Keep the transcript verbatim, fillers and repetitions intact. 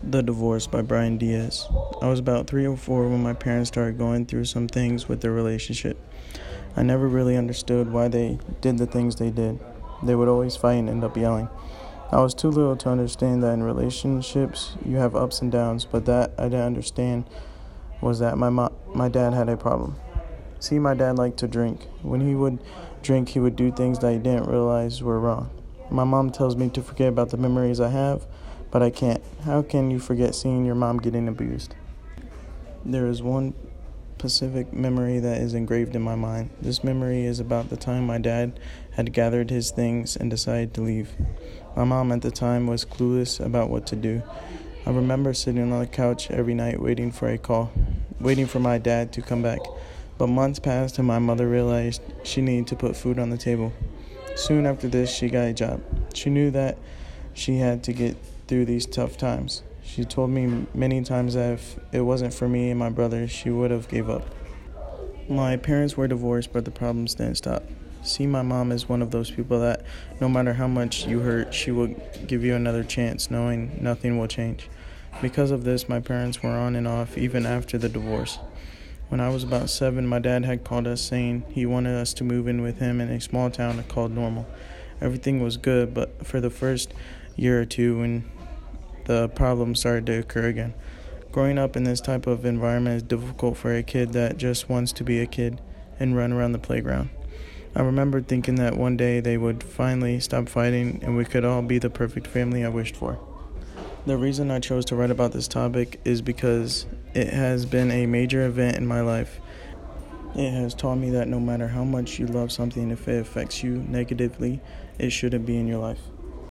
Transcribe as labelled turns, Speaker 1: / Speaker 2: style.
Speaker 1: The Divorce by Brian Diaz. I was about three or four when my parents started going through some things with their relationship. I never really understood why they did the things they did. They would always fight and end up yelling. I was too little to understand that in relationships you have ups and downs, but that I didn't understand was that my mo- my dad had a problem. See, my dad liked to drink. When he would drink, he would do things that he didn't realize were wrong. My mom tells me to forget about the memories I have, but I can't. How can you forget seeing your mom getting abused? There is one specific memory that is engraved in my mind. This memory is about the time my dad had gathered his things and decided to leave. My mom at the time was clueless about what to do. I remember sitting on the couch every night waiting for a call, waiting for my dad to come back. But months passed and my mother realized she needed to put food on the table. Soon after this, she got a job. She knew that she had to get through these tough times. She told me many times that if it wasn't for me and my brother, she would have gave up. My parents were divorced, but the problems didn't stop. See, my mom is one of those people that no matter how much you hurt, she will give you another chance, knowing nothing will change. Because of this, my parents were on and off even after the divorce. When I was about seven, my dad had called us saying he wanted us to move in with him in a small town called Normal. Everything was good, but for the first year or two when the problems started to occur again. Growing up in this type of environment is difficult for a kid that just wants to be a kid and run around the playground. I remember thinking that one day they would finally stop fighting and we could all be the perfect family I wished for. The reason I chose to write about this topic is because it has been a major event in my life. It has taught me that no matter how much you love something, if it affects you negatively, it shouldn't be in your life.